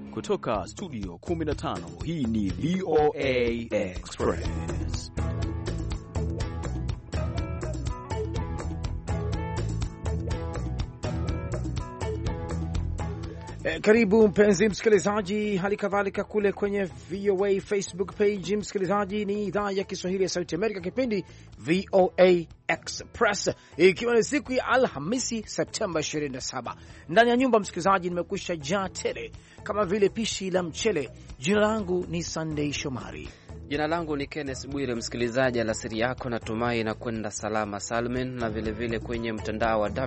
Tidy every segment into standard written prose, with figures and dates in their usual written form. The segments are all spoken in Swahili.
Kutoka studio 15, hii ni VOA Express. Karibu mpenzi msikilizaji, hali kadhalika kule kwenye VOA Facebook page. Msikilizaji, ni idhaa ya Kiswahili ya Sauti Amerika, kipindi VOA Express, ikiwa ni siku ya Alhamisi Septemba 27. Ndani ya nyumba msikilizaji, nimekwisha jaa tele kama vile pishi la mchele. Jina langu ni Sunday Shomari. Jina langu ni Kenneth Bwire. Msikilizaji, alasiri yako natumai na kwenda salama salmin, na vile vile kwenye mtandao wa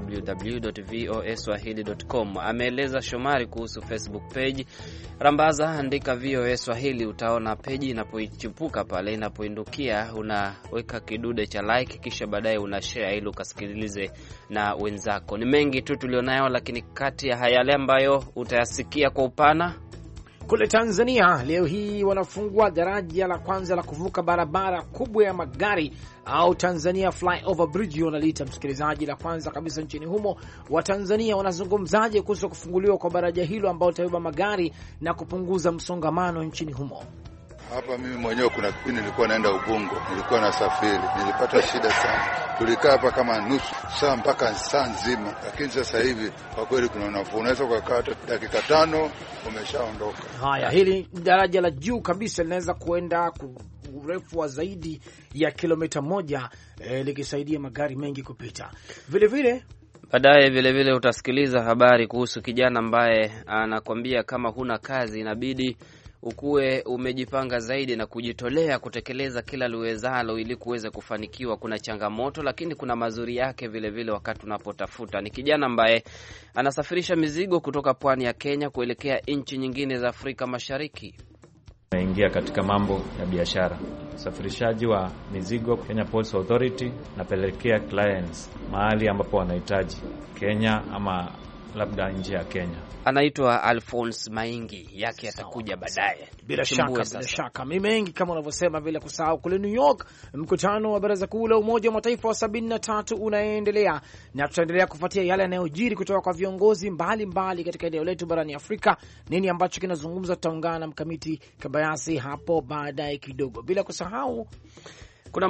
www.voaswahili.com. Ameeleza Shomari kuhusu Facebook page. Rambaza, andika VOA Swahili, utaona page inapoichipuka pale, inapoindukia unaweka kidude cha like, kisha baadaye unashare ili ukasikilize na wenzako. Ni mengi tu tulionayo, lakini kati ya yale ambayo utayasikia kwa upana. Kule Tanzania leo hii wanafungua daraja la kwanza la kuvuka barabara kubwa ya magari au Tanzania Flyover Bridge wanaliita, msikilizaji, la kwanza kabisa nchini humo. Watanzania wanazungumzaje kuhusu kufunguliwa kwa daraja hilo ambao utabeba magari na kupunguza msongamano nchini humo? Hapa mimi mwenyewe kuna kipindi nilikuwa naenda Ubungo, nilikuwa nasafiri, nilipata shida sana. Tulikaa hapa kama nusu saa mpaka saa nzima, lakini sasa hivi kwa kweli kuna nafuu. Unaweza kukaa dakika 5 umeshaondoka. Haya, hili daraja la juu kabisa linaweza kuenda urefu wa zaidi ya kilomita 1, likisaidia magari mengi kupita. Vile vile utasikiliza habari kuhusu kijana ambaye anakwambia kama huna kazi inabidi ukuwe umejipanga zaidi na kujitolea kutekeleza kila liwezalo ili kuweza kufanikiwa. Kuna changamoto lakini kuna mazuri yake vile vile wakati unapotafuta. Ni kijana ambaye anasafirisha mizigo kutoka pwani ya Kenya kuelekea nchi nyingine za Afrika Mashariki. Naingia katika mambo ya biashara, usafirishaji wa mizigo. Kenya Ports Authority napelekea clients mahali ambapo wanahitaji Kenya ama labda nje ya Kenya. Anaitwa Alphonse Maingi, yake atakuja baadaye. Bila shaka mimi mengi kama unavyosema, bila kusahau kule New York mkutano wa Baraza Kuu la Umoja wa Mataifa wa 73 unaendelea, na tutaendelea kufuatia yale yanayojiri kutoka kwa viongozi mbalimbali katika eneo letu barani Afrika. Nini ambacho kinazungumza, tutaungana na Mkamiti Kibayasi hapo baadaye kidogo. Bila kusahau kuna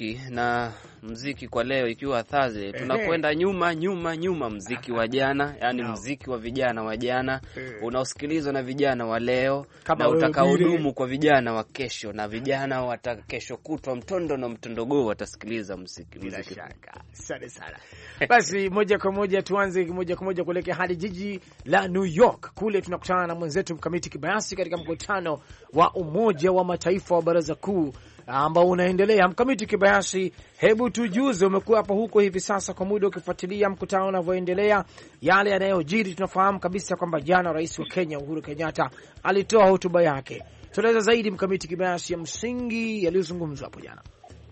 muziki kwa leo, ikiwa Thursday tunakwenda nyuma muziki wa jana, yani muziki wa vijana wa jana unaosikilizwa na vijana wa leo na utakaodumu kwa vijana wa kesho na vijana wa kesho kutwa. Mtondo na mtondogoo watasikiliza muziki. Bila shaka. Asante sana. Basi moja kwa moja tuanze kuelekea hadi jiji la New York. Kule tunakutana na mwenzetu Mkamiti Kibayasi katika mkutano wa Umoja wa Mataifa wa Baraza Kuu ambao unaendelea. Mkamiti Kibayasi, hebu tujuze, umekuwa hapo huko hivi sasa kwa muda ukifuatilia mkutano unavyoendelea, yale yanayojiri. Tunafahamu kabisa kwamba jana Rais wa Kenya Uhuru Kenyatta alitoa hotuba yake. Tueleza zaidi Mkamiti Kibayasi ya msingi yaliyozungumzwa hapo jana.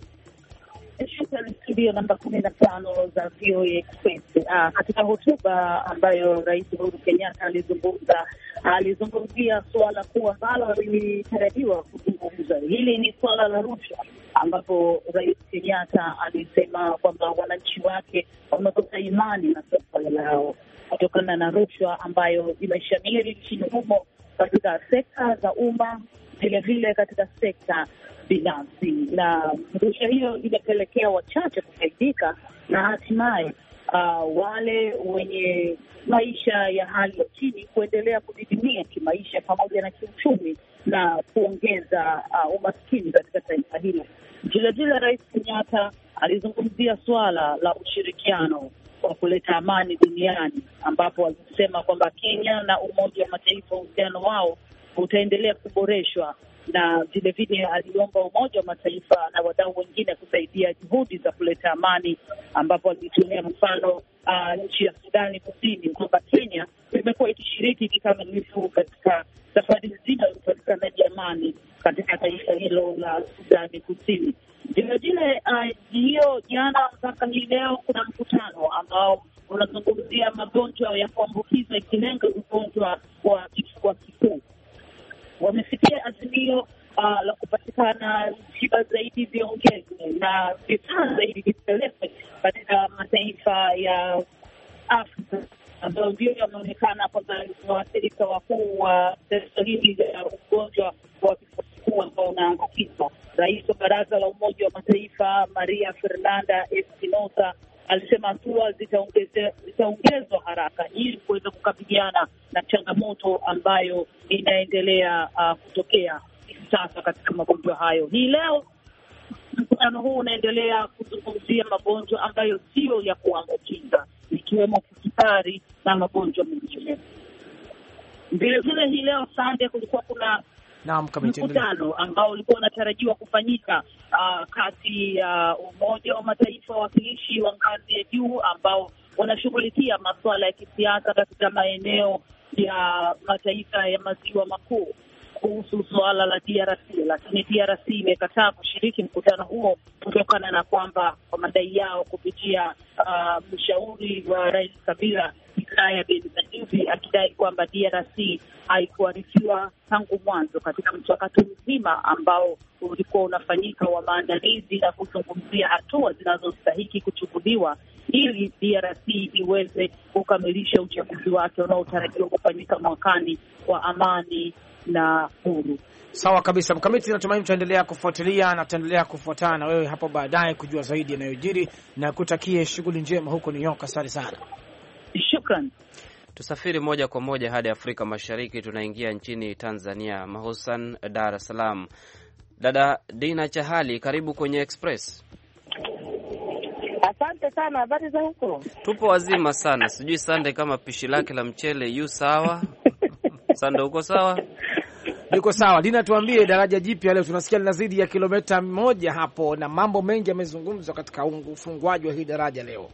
Studio namba 15 za VOA Express. Katika hotuba ambayo Rais Uhuru Kenyatta alizungumzia suala kuu ambalo lilitarajiwa kuzungumzwa. Hili ni suala la rushwa, ambapo Rais Kenyatta alisema kwamba wananchi wake wamekosa imani na serikali lao kutokana na rushwa ambayo imeshamiri nchini humo katika sekta za umma, vile vile katika sekta binafsi, na rushwa hiyo imepelekea wachache kufaidika na hatimaye wale wenye maisha ya hali ya chini kuendelea kudidimia kimaisha pamoja na kiuchumi na kuongeza umaskini katika taifa hilo. Vilevile Rais Kenyatta alizungumzia suala la ushirikiano wa kuleta amani duniani, ambapo alisema kwamba Kenya na Umoja wa Mataifa uhusiano wao utaendelea kuboreshwa, na vile vile aliomba Umoja wa Mataifa na wadau wengine kusaidia juhudi za kuleta amani, ambapo alitumia mfano nchi ya Sudani Kusini, kwamba Kenya imekuwa ikishiriki kikamilifu katika safari nzima ya upatikanaji amani katika taifa hilo la Sudani Kusini. Vile vile hiyo jana mpaka hii leo kuna mkutano ambao unazungumzia magonjwa ya kuambukiza ikilenga ugonjwa wa kifua kikuu. Wamefikia azimio la kupatikana tiba zaidi viongezwe na vifaa zaidi vipelekwe katika mataifa ya Afrika ambayo ndio yameonekana kwamba ni waathirika wakuu wa tatizo hili la ugonjwa wa kifua kikuu ambao unaambukiza. Rais wa Baraza la Umoja wa Mataifa Maria Fernanda Espinosa alisema hatua zitaongezwa haraka ili kuweza kukabiliana na changamoto ambayo inaendelea kutokea hivi sasa katika magonjwa hayo. Hii leo mkutano huu unaendelea kuzungumzia magonjwa ambayo sio ya kuambukiza, ikiwemo kisukari na magonjwa mengine. Vilevile hii leo Sunday kulikuwa kuna mkutano ambao ulikuwa unatarajiwa kufanyika kati ya Umoja wa Mataifa, wawakilishi wa ngazi ya juu ambao wanashughulikia masuala ya kisiasa katika maeneo ya mataifa ya maziwa makuu kuhusu suala la DRC, lakini DRC imekataa kushiriki mkutano huo kutokana na kwamba kwa madai yao kupitia mshauri wa Rais Kabila Mikaya Ben-Sanusi akidai kwamba DRC haikuarifiwa tangu mwanzo katika mchakato mzima ambao ulikuwa unafanyika wa maandalizi na kuzungumzia hatua zinazostahiki kuchukuliwa ili DRC iweze kukamilisha uchaguzi wake unaotarajiwa kufanyika mwakani kwa amani na huru. Sawa kabisa Mkamiti, natumaini tutaendelea kufuatilia na tutaendelea kufuatana na wewe hapo baadaye kujua zaidi yanayojiri, na kutakie shughuli njema huko New York. Asante sana. Shukran. Tusafiri moja kwa moja hadi Afrika Mashariki, tunaingia nchini Tanzania, Mahusan, Dar es Salaam. Dada Dina Chahali, karibu kwenye Express. Asante sana, habari za huko? Tupo wazima sana. Sijui Sande kama pishi lake la mchele yu sawa? Sande, uko sawa? Niko sawa. Dina, tuambie daraja jipya leo tunasikia linazidi ya kilomita 1 hapo, na mambo mengi yamezungumzwa katika ufunguaji wa hii daraja leo.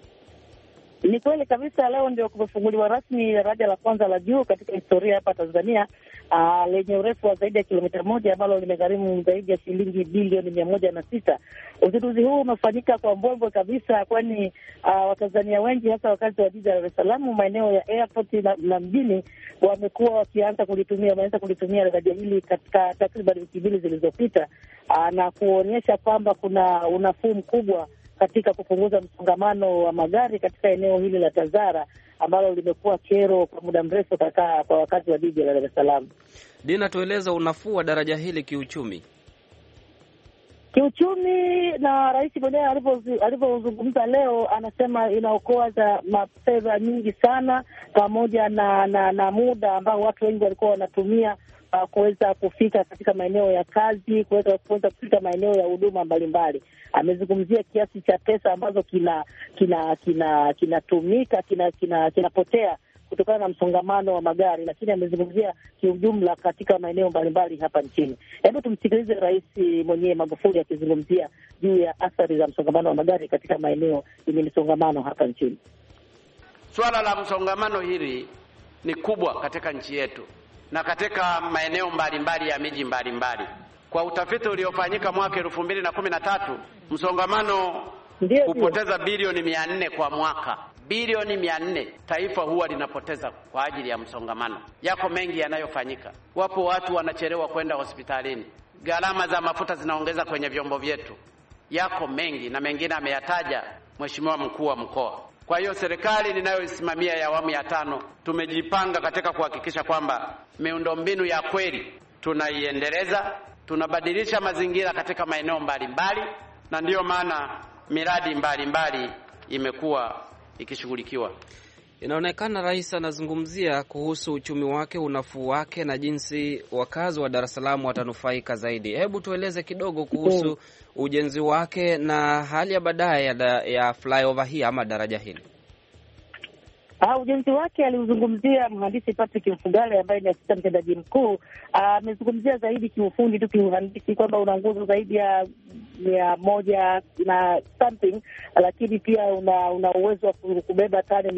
Ni kweli kabisa, leo ndio kumefunguliwa rasmi daraja la kwanza la juu katika historia hapa Tanzania, lenye urefu wa zaidi ya kilomita 1 ambalo limegharimu zaidi ya shilingi bilioni 106. Uzinduzi huu umefanyika kwa mbwembwe kabisa, kwani Watanzania wengi hasa wakazi wa jiji la Dar es Salaam, maeneo ya airport na mjini, wamekuwa wameanza kulitumia daraja hili katika takriban wiki mbili zilizopita, na kuonyesha kwamba kuna unafuu mkubwa katika kupunguza msongamano wa magari katika eneo hili la Tazara ambalo limekuwa kero kwa muda mrefu kwa wakazi wa jiji la Dar es Salaam. Dina, tueleza unafuu wa daraja hili kiuchumi. Kiuchumi, na rais mwenyewe alivyozungumza leo, anasema inaokoa za mafedha nyingi sana, pamoja na muda ambao watu wengi walikuwa wanatumia kuweza kufika katika maeneo ya kazi, kuweza kufika maeneo ya huduma mbalimbali. Amezungumzia kiasi cha pesa ambazo kinatumika kinapotea kutokana na msongamano wa magari, lakini amezungumzia kiujumla katika maeneo mbalimbali hapa nchini. Hebu tumsikilize Rais mwenyewe Magufuli akizungumzia juu ya athari za msongamano wa magari katika maeneo yenye msongamano hapa nchini. Swala la msongamano hili ni kubwa katika nchi yetu na katika maeneo mbalimbali ya miji mbalimbali. Kwa utafiti uliofanyika mwaka 2013, msongamano hupoteza bilioni 400 kwa mwaka. Bilioni 400 taifa huwa linapoteza kwa ajili ya msongamano. Yako mengi yanayofanyika. Wapo watu wanachelewa kwenda hospitalini. Gharama za mafuta zinaongeza kwenye vyombo vyetu. Yako mengi, na mengine ameyataja Mheshimiwa Mkuu wa Mkoa. Kwa hiyo serikali ninayoisimamia ya awamu ya 5 tumejipanga katika kuhakikisha kwamba miundombinu ya kweli tunaiendeleza, tunabadilisha mazingira katika maeneo mbalimbali, na ndiyo maana miradi mbalimbali imekuwa ikishughulikiwa. Inaonekana rais anazungumzia kuhusu uchumi wake, unafuu wake, na jinsi wakazi wa Dar es Salaam watanufaika zaidi. Hebu tueleze kidogo kuhusu ujenzi wake na hali ya baadaye ya flyover hii ama daraja hili. Ujenzi wake aliuzungumzia mhandisi Patrick Mfugale ambaye ni afisa mtendaji mkuu. Amezungumzia zaidi kiufundi tu, kiuhandisi, kwamba una nguzo zaidi ya 100 na something, lakini pia una uwezo wa kubeba tani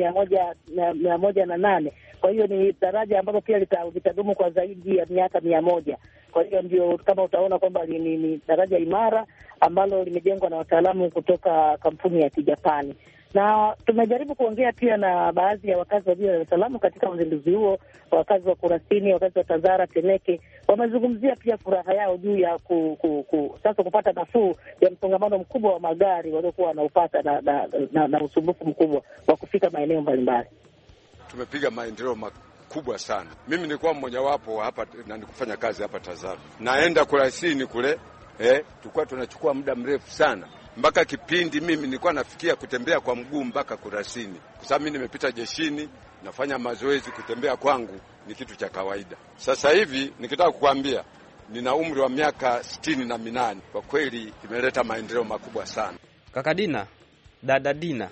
108. Kwa hiyo ni daraja ambalo pia litadumu kwa zaidi ya miaka 100. Kwa hiyo ndio kama utaona kwamba ni daraja imara ambalo limejengwa na wataalamu kutoka kampuni ya Kijapani. Na tumejaribu kuongea pia na baadhi ya wakazi wa jiji la Dar es Salaam katika uzinduzi huo. Wakazi wa Kurasini, wakazi wa Tazara, Temeke wamezungumzia pia furaha yao juu ya sasa kupata nafuu ya msongamano mkubwa wa magari waliokuwa wanaupata na usumbufu mkubwa wa kufika maeneo mbalimbali. tumepiga maendeleo makubwa sana. Mimi nilikuwa mmojawapo hapa na nikufanya kazi hapa Tazara, naenda Kurasini kule tulikuwa tunachukua muda mrefu sana, mpaka kipindi mimi nilikuwa nafikia kutembea kwa mguu mpaka Kurasini, kwa sababu mimi nimepita jeshini, nafanya mazoezi, kutembea kwangu ni kitu cha kawaida. Sasa hivi nikitaka kukwambia nina umri wa miaka 68. Kwa kweli imeleta maendeleo makubwa sana. Kaka Dina, dada Dina.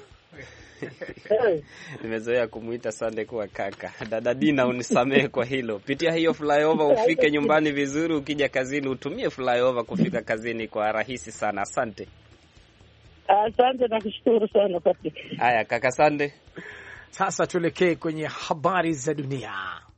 Nimezoea kumuita Sande kuwa kaka. Dada Dina, unisamehe kwa hilo. Pitia hiyo flyover ufike nyumbani vizuri, ukija kazini utumie flyover kufika kazini kwa rahisi sana. Asante. Asante na kushukuru sana Patrick. Haya kaka Sande. Sasa tuelekee kwenye habari za dunia.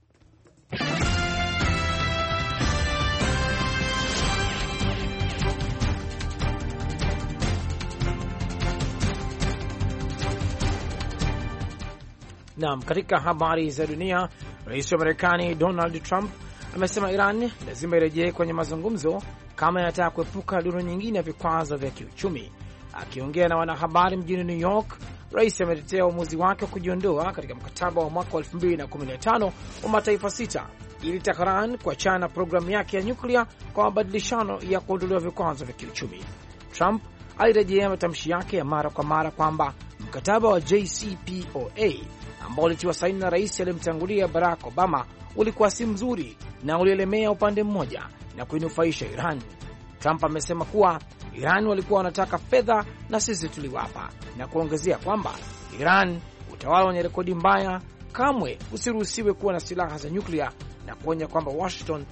Naam, katika habari za dunia, Rais wa Marekani Donald Trump amesema Iran lazima irejee kwenye mazungumzo kama inataka kuepuka duru nyingine ya vikwazo vya kiuchumi. Akiongea na wanahabari mjini New York, Rais ametetea uamuzi wake wa kujiondoa katika mkataba wa mwaka 2015 wa mataifa 6 ili Tehran kuachana na programu yake ya nyuklia kwa mabadilishano ya kuondolewa vikwazo vya kiuchumi. Trump alirejea matamshi yake ya mara kwa mara kwamba mkataba wa JCPOA ambao ulitiwa saini na rais aliyemtangulia Barack Obama ulikuwa si mzuri na ulielemea upande mmoja na kuinufaisha Iran. Trump amesema kuwa Iran walikuwa wanataka fedha na sisi tuliwapa, na kuongezea kwamba Iran, utawala wenye rekodi mbaya, kamwe usiruhusiwe kuwa na silaha za nyuklia, na kuonya kwamba Washington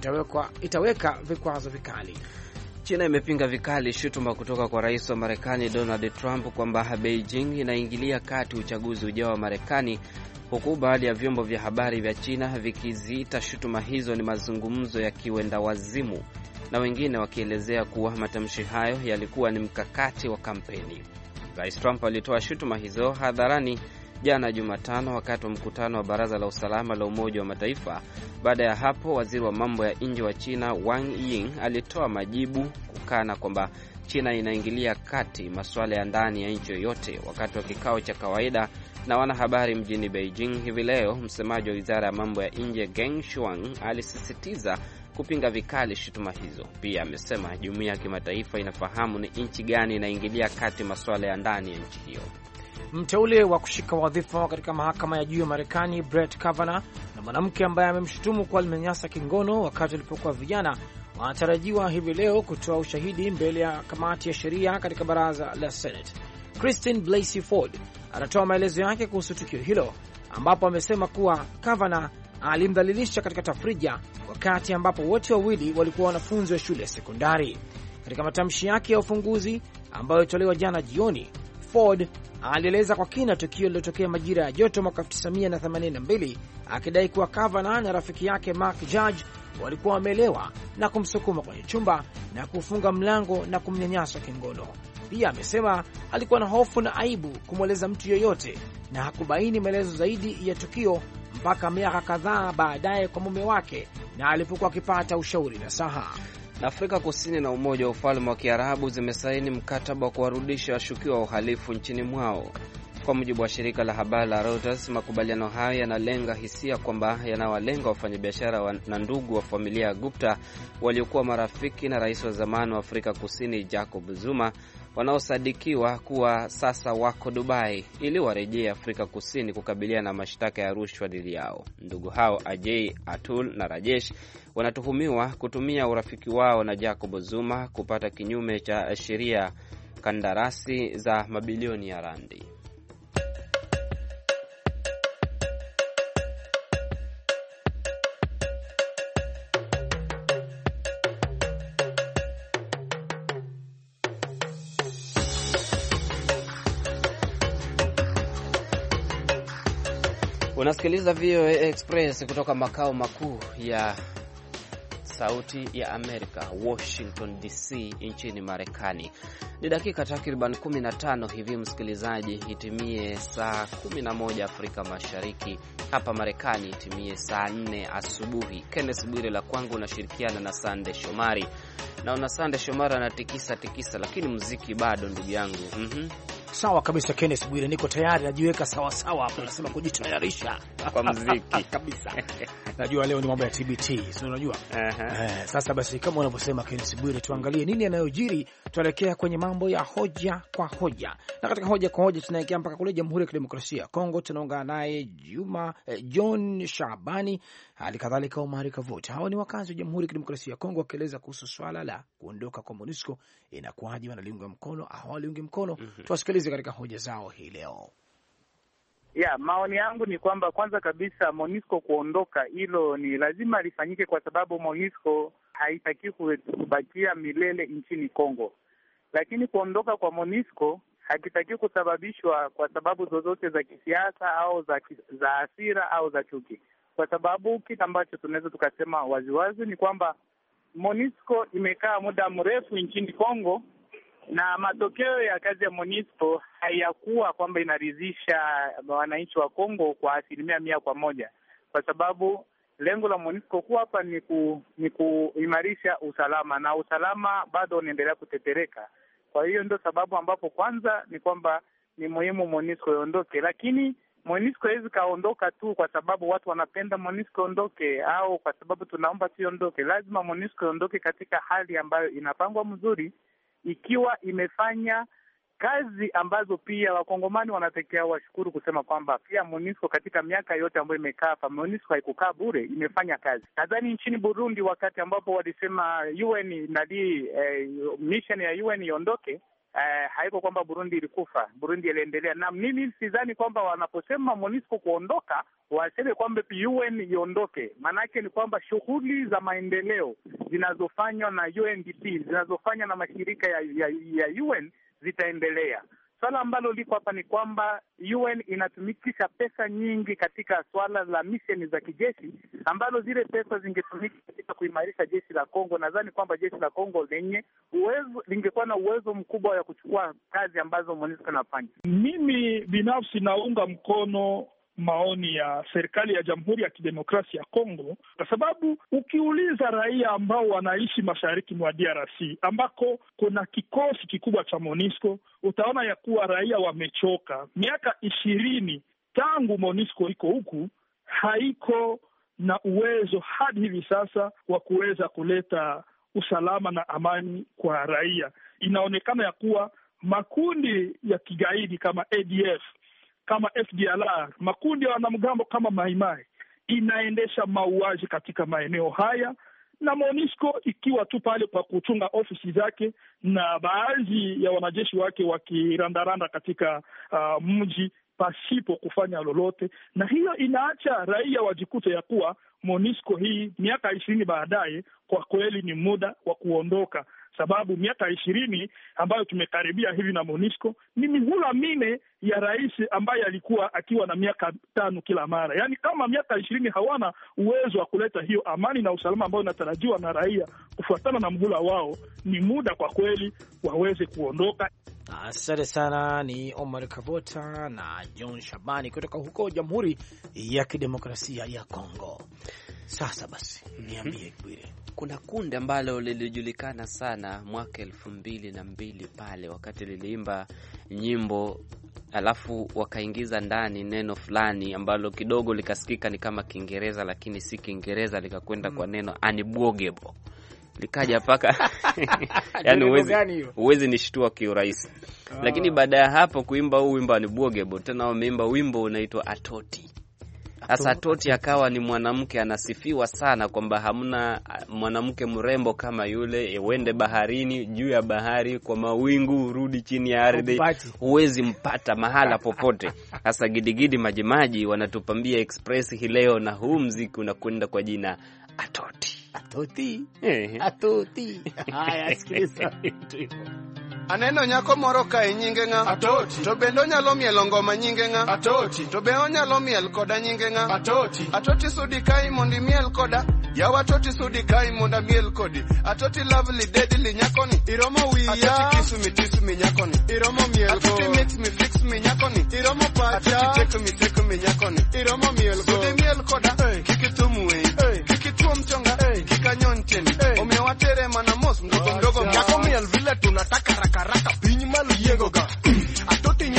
itaweka vikwazo vikali. China imepinga vikali shutuma kutoka kwa rais wa Marekani Donald Trump kwamba Beijing inaingilia kati uchaguzi ujao wa Marekani, huku baadhi ya vyombo vya habari vya China vikiziita shutuma hizo ni mazungumzo ya kiwenda wazimu, na wengine wakielezea kuwa matamshi hayo yalikuwa ni mkakati wa kampeni. Rais Trump alitoa shutuma hizo hadharani jana Jumatano wakati wa mkutano wa Baraza la Usalama la Umoja wa Mataifa. Baada ya hapo, waziri wa mambo ya nje wa China Wang Yi alitoa majibu kukana kwamba China inaingilia kati masuala ya ndani ya nchi yoyote. Wakati wa kikao cha kawaida na wanahabari mjini Beijing hivi leo, msemaji wa Wizara ya Mambo ya Nje Geng Shuang alisisitiza kupinga vikali shutuma hizo. Pia amesema jumuiya ya kimataifa inafahamu ni nchi gani inaingilia kati masuala ya ndani ya nchi hiyo. Mteule wa kushika wadhifa katika mahakama ya juu ya Marekani Brett Kavanaugh na mwanamke ambaye amemshutumu kwa alinyanyasa kingono wakati walipokuwa vijana wanatarajiwa hivi leo kutoa ushahidi mbele ya kamati ya sheria katika baraza la Senate. Christine Blasey Ford anatoa maelezo yake kuhusu tukio hilo, ambapo amesema kuwa Kavanaugh alimdhalilisha katika tafrija wakati ambapo wote wawili walikuwa wanafunzi wa shule ya sekondari. Katika matamshi yake ya ufunguzi ambayo ilitolewa jana jioni, Ford alieleza kwa kina tukio lililotokea majira ya joto mwaka 1982, akidai kuwa Kavanaugh na rafiki yake Mark Judge walikuwa wameelewa na kumsukuma kwenye chumba na kufunga mlango na kumnyanyasa kingono. Pia amesema alikuwa na hofu na aibu kumweleza mtu yoyote na hakubaini maelezo zaidi ya tukio mpaka miaka kadhaa baadaye kwa mume wake na alipokuwa akipata ushauri na saha. Na Afrika Kusini na Umoja wa Ufalme wa Kiarabu zimesaini mkataba wa kuwarudisha washukiwa wa uhalifu nchini mwao. Kwa mujibu wa shirika la habari la Reuters, makubaliano hayo yanalenga hisia kwamba yanawalenga wafanyabiashara na ndugu wa familia ya Gupta waliokuwa marafiki na rais wa zamani wa Afrika Kusini Jacob Zuma, wanaosadikiwa kuwa sasa wako Dubai ili warejee Afrika Kusini kukabiliana na mashtaka ya rushwa dhidi yao. Ndugu hao Ajay, Atul na Rajesh wanatuhumiwa kutumia urafiki wao na Jacob Zuma kupata kinyume cha sheria kandarasi za mabilioni ya randi. Unasikiliza VOA Express kutoka makao makuu ya Sauti ya Amerika, Washington DC, nchini Marekani. Ni dakika takriban 15 hivi msikilizaji, itimie saa 11 Afrika Mashariki. Hapa Marekani itimie saa 4 asubuhi. Kenneth Bwire la kwangu unashirikiana na Sande Shomari. Naona Sande Shomari anatikisa lakini muziki bado ndugu yangu. Sawa kabisa Kenneth Bwire, niko tayari, najiweka sawa sawa hapo, nasema kujitayarisha kwa muziki kabisa. Najua leo ni mambo ya TBT, sio unajua? Sasa basi kama unavyosema Kenneth Bwire, tuangalie nini yanayojiri. Tuelekea kwenye mambo ya hoja kwa hoja. Na katika hoja kwa hoja tunaelekea mpaka kule Jamhuri ya Kidemokrasia ya Kongo, tunaungana naye John Shabani, hali kadhalika Omar Kavota. Hao ni wakazi wa Jamhuri ya Kidemokrasia ya Kongo wakieleza kuhusu swala la kuondoka kwa MONUSCO, inakuwaje, wanaliunga mkono au hawaliungi mkono. Tuwasikilize katika hoja zao hii leo. Maoni yangu ni kwamba kwanza kabisa MONUSCO kuondoka, hilo ni lazima lifanyike, kwa sababu MONUSCO haitaki kubakia milele nchini Kongo. Lakini kuondoka kwa MONUSCO hakitaki kusababishwa kwa sababu zozote za kisiasa au za hasira au za chuki, kwa sababu kitu ambacho tunaweza tukasema waziwazi ni kwamba MONUSCO imekaa muda mrefu nchini Kongo, na matokeo ya kazi ya MONUSCO hayakuwa kwamba inaridhisha wananchi wa Kongo kwa 100%, kwa sababu lengo la MONUSCO kuwa hapa ni kuimarisha usalama, na usalama bado unaendelea kutetereka. Kwa hiyo ndio sababu ambapo kwanza ni kwamba ni muhimu MONUSCO iondoke, lakini MONUSCO haiwezi kaondoka tu kwa sababu watu wanapenda MONUSCO ondoke au kwa sababu tunaomba siondoke. Lazima MONUSCO iondoke katika hali ambayo inapangwa mzuri, ikiwa imefanya kazi ambazo pia wakongomani wanatakiwa washukuru, kusema kwamba pia MONUSCO katika miaka yote ambayo imekaa hapa, MONUSCO haikukaa bure, imefanya kazi. Nadhani nchini Burundi wakati ambapo walisema UN mission ya UN iondoke, haiko kwamba Burundi ilikufa, Burundi iliendelea. Na mimi sidhani kwamba wanaposema MONUSCO kuondoka waseme kwamba UN iondoke. Maanake ni kwamba shughuli za maendeleo zinazofanywa na UNDP, zinazofanywa na mashirika ya UN zitaendelea. Swala ambalo liko hapa ni kwamba UN inatumikisha pesa nyingi katika swala la misheni za kijeshi, ambalo zile pesa zingetumika katika kuimarisha jeshi la Kongo. Nadhani kwamba jeshi la Kongo lenye uwezo lingekuwa na uwezo mkubwa wa kuchukua kazi ambazo MONUSCO inafanya. Mimi binafsi naunga mkono maoni ya serikali ya Jamhuri ya Kidemokrasia ya Kongo, kwa sababu ukiuliza raia ambao wanaishi mashariki mwa DRC ambako kuna kikosi kikubwa cha MONUSCO, utaona ya kuwa raia wamechoka. Miaka 20 tangu MONUSCO iko huku, haiko na uwezo hadi hivi sasa wa kuweza kuleta usalama na amani kwa raia. Inaonekana ya kuwa makundi ya kigaidi kama ADF, kama FDLR, makundi ya wanamgambo kama Maimai inaendesha mauaji katika maeneo haya, na MONUSCO ikiwa tu pale kwa kuchunga ofisi zake, na baadhi ya wanajeshi wake wakirandaranda katika mji pasipo kufanya lolote. Na hiyo inaacha raia wajikute ya kuwa MONUSCO hii miaka 20 baadaye kwa kweli ni muda wa kuondoka, sababu miaka 20 ambayo tumekaribia hivi na MONUSCO ni mihula mine ya rais ambaye alikuwa akiwa na miaka 5 kila mara. Yaani kama miaka 20 hawana uwezo wa kuleta hiyo amani na usalama ambao unatarajiwa na raia kufuatana na mhula wao, ni muda kwa kweli waweze kuondoka. Asante sana. Ni Omar Kavota na John Shabani kutoka huko Jamhuri ya Kidemokrasia ya Kongo. Sasa basi, niambie Bwire. Kuna kundi ambalo lilijulikana sana mwaka 2002 pale wakati liliimba nyimbo alafu wakaingiza ndani neno fulani ambalo kidogo likasikika ni kama Kiingereza lakini si Kiingereza, likakwenda kwa neno unbogable. Likaja paka yani uwezi nishtua kiurahisi. Lakini baada ya hapo kuimba huu wimbo unbogable, tena wameimba wimbo unaitwa Atoti. Sasa Atoti akawa ni mwanamke anasifiwa sana kwamba hamna mwanamke mrembo kama yule, uende baharini, juu ya bahari, kwa mawingu, rudi chini ya ardhi, huwezi mpata mahala popote. Sasa Gidigidi Majimaji wanatupambia Express hii leo na huu muziki unakwenda kwa jina Atoti. Atoti. Atoti. Haya, sikiliza. Aneno nyako moro kae nyinge nga Atoti. To bendo nyalo mielo ngoma nyinge nga Atoti. To be onyalo miel koda nyinge nga Atoti. Atoti sudi kai mondi miel koda. Yawa Atoti sudi kai monda miel kodi. Atoti lovely deadly nyakoni. Iromo wiya. Atoti kisu mi nyakoni. Iromo miel go. Atoti mix me fix me nyakoni. Iromo pacha. Atoti take me nyakoni. Iromo miel go. Sudi miel koda. Kikitumu we. Kikitumu mchonga. Kikanyon cheni. Omewatere manamos mdogo mdogo. Nyako miel vile tunataka raka piny malu yego ga. Atoti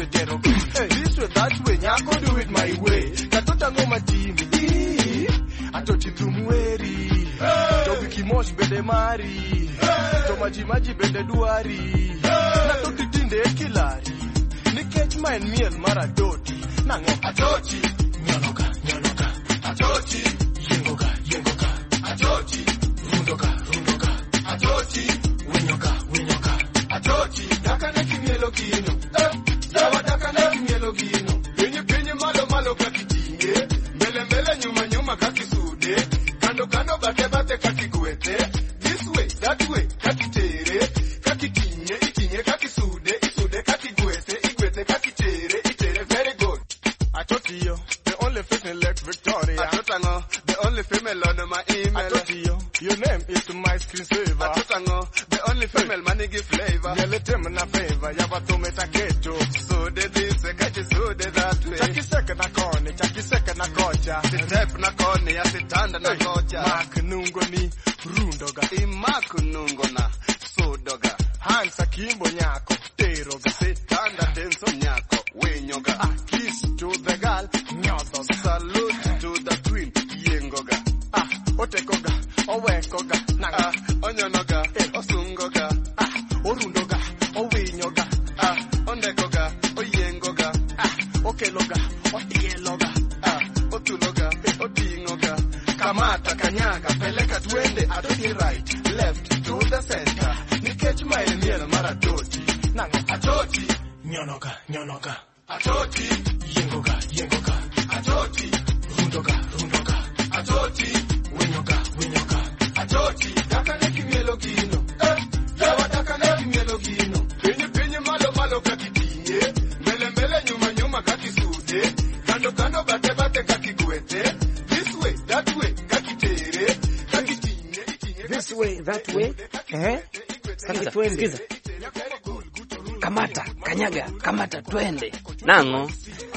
tero. Hey, this way, that way, nyako do it my way. Katota ngoma timi, atoti tumweri. To wiki mosh bende mari, to maji bende duari. Na to titinde kilari, nikech maen miel maradoti. Nango atoti, nyonoka, atoti, yengoka, atoti, rundoka, atoti, winyoka, atoti, takana kimielo kino, yawa takana kimielo kino, penye malo kakitinge, mbele nyuma kakisude, kando bate kakigwete, this way, that way, kakitere, kakitinye, kakisude, kakigwete, igwete, kakitere, very good. Atotio, the only female like Victoria. Atotango, the only female on my email. Atotio, your name is my screensaver. Atotango, the only female money give flavor. Yelete na favor, yabatome taketo. So de this, kachi so de that way. Chaki seka na koja. Step na kone, asitanda na koja. Mark nungo ni rundoga. Imaku nungo na sodoga. Hansa kimbo nyako, teroga. Sitanda tenso nyako, wenyoga. Kiss to the girl, nyoto. Salute to the queen, yengoga. Otekoga, owekoga, naga. Onyonoga, osungoga. Orundoga, owenyoga. Ondekoga, oyengoga. Okeloga, otieloga. Otuloga, otingoga. Kamata, kanyaga, peleka twende. Atoti right, left, to the center. Nikech maenmiel maradoti. Nango, atoti, nyonoga. Atoti, yengoga, atoti, rundoga, atoti, winyoga, atoti, takane kimielo kino, yawa takane kimielo kino, penye malo kakitinye, mbele nyuma kakisude, kando bate kakigwete, this way, that way, kakitere, kakitinye, this way, that way, Sikiza. Kamata, kanyaga, kamata, twende. Nango.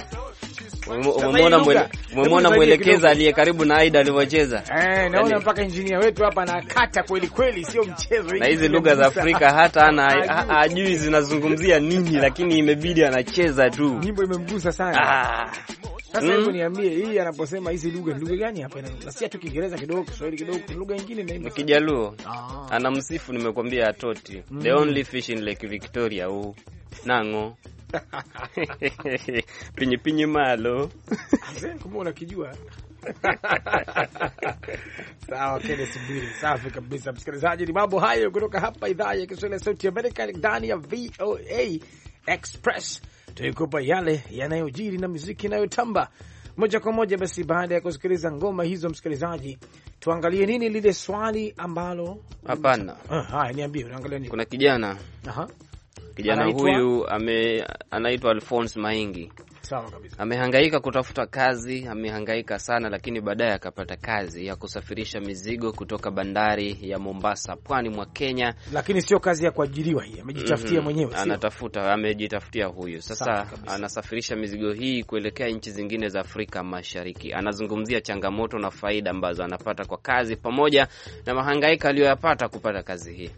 Umemwona mwelekeza aliye karibu na Aida alivyocheza? Naona mpaka engineer wetu hapa anakata kweli, sio mchezo. Na hizi lugha za Afrika hata hajui zinazungumzia nini, lakini imebidi anacheza tu. Nyimbo imemgusa sana. Sasa hebu niambie, hii anaposema hizi lugha gani hapa? Na si tu Kiingereza kidogo, Kiswahili kidogo, lugha nyingine ndio. Kijaluo. Anamsifu nimekwambia atoti. The only fish in Lake Victoria nango. Pinyi malo. Kumbe unakijua. Sawa, kile subiri. Safi kabisa msikilizaji, ni mambo hayo kutoka hapa idhaa ya Kiswahili ya Sauti ya Amerika ndani ya VOA Express. Tulikupa yale yanayojiri na muziki inayotamba moja kwa moja. Basi baada ya kusikiliza ngoma hizo, msikilizaji, tuangalie nini lile swali ambalo hapana. Haya, niambie unaangalia nini? Kuna kijana. Kijana huyu anaitwa Alphonse Maingi. Sawa kabisa. Amehangaika kutafuta kazi, amehangaika sana, lakini baadaye akapata kazi ya kusafirisha mizigo kutoka bandari ya Mombasa, pwani mwa Kenya. Lakini sio kazi ya kuajiriwa hii, amejitafutia mwenyewe. Amejitafutia huyu. Sasa anasafirisha mizigo hii kuelekea nchi zingine za Afrika Mashariki. Anazungumzia changamoto na faida ambazo anapata kwa kazi pamoja na mahangaika aliyoyapata kupata kazi hii.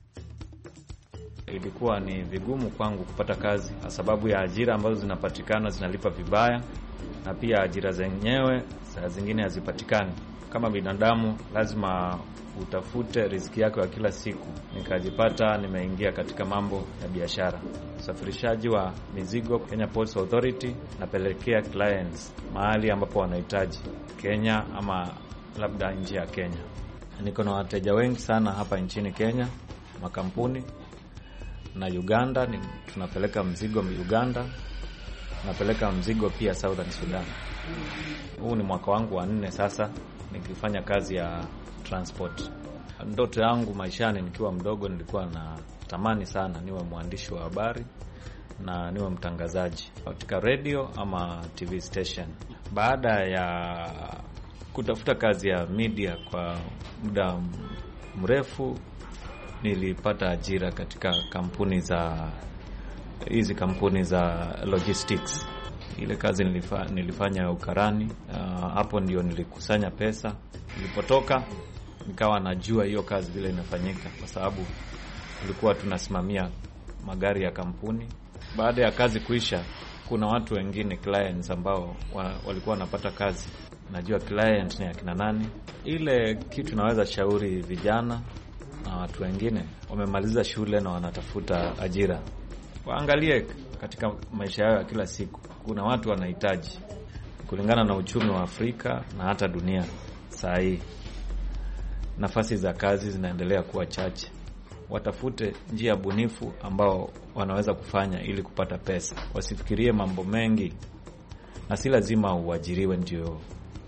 Ilikuwa ni vigumu kwangu kupata kazi kwa sababu ya ajira ambazo zinapatikana zinalipa vibaya, na pia ajira zenyewe saa zingine hazipatikani. Kama binadamu lazima utafute riziki yako ya kila siku. Nikajipata nimeingia katika mambo ya biashara, usafirishaji wa mizigo. Kenya Ports Authority napelekea clients mahali ambapo wanahitaji, Kenya ama labda nje ya Kenya. Niko na wateja wengi sana hapa nchini Kenya, makampuni na Uganda. Tunapeleka mzigo Uganda, tunapeleka mzigo pia Southern Sudan. Huu ni mwaka wangu wa 4 sasa nikifanya kazi ya transport. Ndoto yangu maishani nikiwa mdogo nilikuwa na tamani sana niwe mwandishi wa habari na niwe mtangazaji katika radio ama TV station. Baada ya kutafuta kazi ya media kwa muda mrefu, nilipata ajira katika kampuni za logistics. Ile kazi nilifanya ukarani. Hapo ndio nilikusanya pesa. Nilipotoka nikawa najua hiyo kazi vile inafanyika, kwa sababu tulikuwa tunasimamia magari ya kampuni Baada ya kazi kuisha, kuna watu wengine clients ambao walikuwa wanapata kazi. Najua client ni akina nani. Ile kitu naweza shauri vijana na watu wengine wamemaliza shule na wanatafuta ajira, waangalie katika maisha yao ya kila siku. Kuna watu wanahitaji, kulingana na uchumi wa Afrika na hata dunia saa hii, nafasi za kazi zinaendelea kuwa chache. Watafute njia bunifu ambao wanaweza kufanya ili kupata pesa. Wasifikirie mambo mengi, na si lazima uajiriwe ndio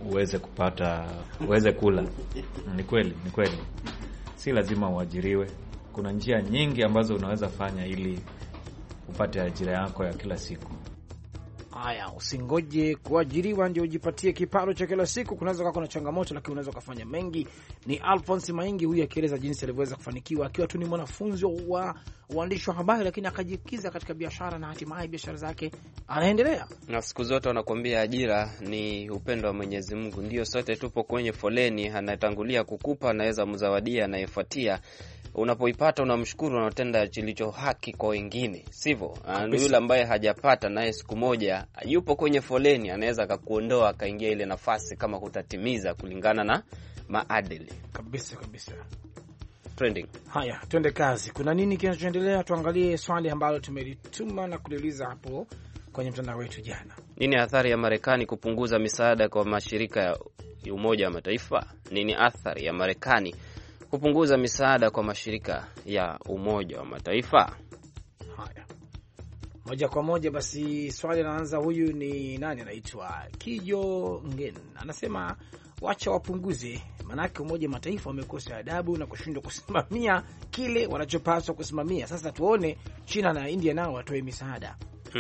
uweze kula. Ni kweli. Si lazima uajiriwe. Kuna njia nyingi ambazo unaweza fanya ili upate ajira yako ya kila siku. Haya, usingoje kuajiriwa ndio ujipatie kipato cha kila siku. Kunaweza kuwa kuna changamoto, lakini unaweza kufanya mengi. Ni Alphonse Maingi huyu akieleza jinsi alivyoweza kufanikiwa akiwa tu ni mwanafunzi wa uandishi wa habari, lakini akajikiza katika biashara na hatimaye biashara zake anaendelea. Na siku zote wanakuambia ajira ni upendo wa Mwenyezi Mungu. Ndio sote tupo kwenye foleni, anatangulia kukupa, anaweza mzawadia, anayefuatia. Unapoipata unamshukuru, unatenda kilicho haki kwa wengine, sivyo? Yule ambaye hajapata naye siku moja yupo kwenye foleni, anaweza akakuondoa akaingia ile nafasi kama hutatimiza kulingana na maadili. Kabisa. Trending. Haya, twende kazi. Kuna nini kinachoendelea? Tuangalie swali ambalo tumelituma na kuliuliza hapo kwenye mtandao wetu jana. Nini athari ya Marekani kupunguza misaada kwa mashirika ya Umoja wa Mataifa? Nini athari ya Marekani kupunguza misaada kwa mashirika ya Umoja wa Mataifa? Haya, moja kwa moja basi swali linaanza. Huyu ni nani? Anaitwa Kijo Ngen. Anasema wacha wapunguze, manake Umoja wa Mataifa wamekosa adabu na kushindwa kusimamia kile wanachopaswa kusimamia. Sasa tuone China na India nao watoe misaada.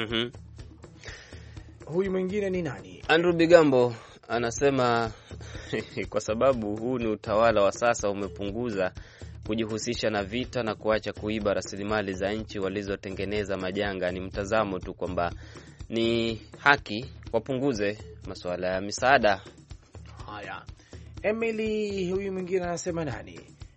Huyu mwingine ni nani? Andrew Bigambo anasema kwa sababu huu ni utawala wa sasa umepunguza kujihusisha na vita na kuacha kuiba rasilimali za nchi walizotengeneza majanga. Ni mtazamo tu kwamba ni haki wapunguze masuala ya misaada. Haya, Emily huyu mwingine anasema nani?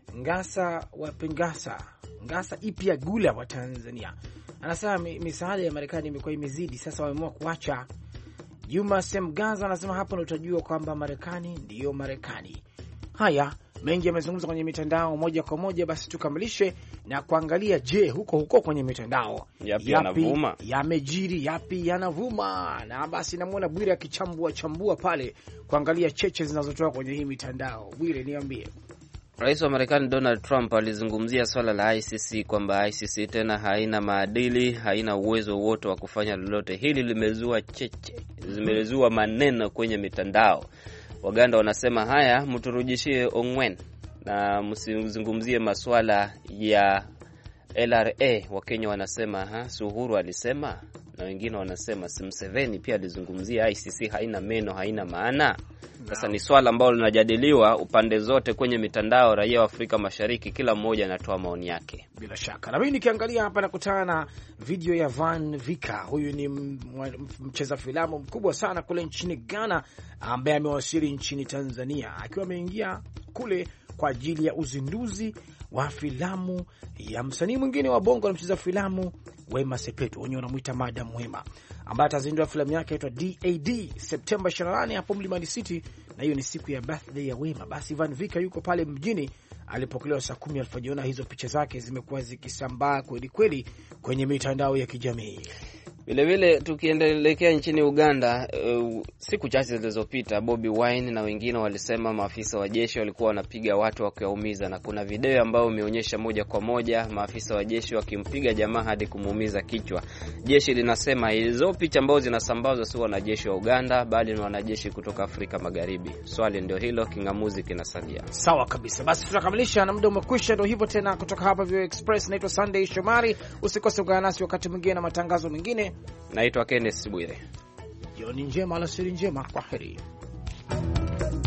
Ngasa wa Pengasa, Ngasa Ipya Gula wa Tanzania. Anasema misaada ya Marekani imekuwa imezidi, sasa wameamua kuacha. Juma Semgaza anasema hapo utajua kwamba Marekani ndiyo Marekani. Haya, mengi yamezungumzwa kwenye mitandao moja kwa moja. Basi tukamilishe na kuangalia, je, huko kwenye mitandao yapi yamejiri, yapi yanavuma. Na basi namuona Bwire akichambua pale kuangalia cheche zinazotoka kwenye hii mitandao. Bwire, niambie. Rais wa Marekani Donald Trump alizungumzia swala la ICC kwamba ICC tena haina maadili, haina uwezo wote wa kufanya lolote. Hili limezua cheche, zimezua maneno kwenye mitandao. Waganda wanasema haya, mturudishie Ongwen na msizungumzie masuala ya LRA. Wakenya wanasema Uhuru alisema, na wengine wanasema Museveni pia alizungumzia ICC haina meno, haina maana. Sasa ni swala ambalo linajadiliwa upande zote kwenye mitandao. Raia wa Afrika Mashariki kila mmoja anatoa maoni yake. Bila shaka. Na mimi nikiangalia hapa nakutana na video ya Van Vika. Huyu ni mcheza filamu mkubwa sana kule nchini Ghana ambaye amewasili nchini Tanzania akiwa ameingia kule kwa ajili ya uzinduzi wa filamu ya msanii mwingine wa bongo na mcheza filamu Wema Sepetu, wenyewe wanamuita Madam Wema, ambaye atazindua filamu yake inaitwa DAD Septemba 28 hapo Mlimani City, na hiyo ni siku ya birthday ya Wema. Basi Van Vika yuko pale mjini, alipokelewa saa 10 alfajiri. Hizo picha zake zimekuwa zikisambaa kweli kwenye mitandao ya kijamii. Vile tukiendelekea nchini Uganda, siku chache zilizopita Bobby Wine na wengine walisema maafisa wa jeshi walikuwa wanapiga watu wakiwaumiza, na kuna video ambayo imeonyesha moja kwa moja maafisa wa jeshi wakimpiga jamaa hadi kumuumiza kichwa. Jeshi linasema hizo picha ambazo zinasambazwa si wanajeshi wa Uganda bali ni wanajeshi kutoka Afrika Magharibi. Swali ndio hilo, kingamuzi kinasalia. Sawa kabisa. Basi tunakamilisha na muda umekwisha. Ndio hivyo tena, kutoka hapa VOA Express, naitwa Sunday Shomari. Usikose kuungana nasi wakati mwingine na matangazo mengine. Naitwa Kenneth Bwire. Jioni njema, alasiri njema, kwaheri.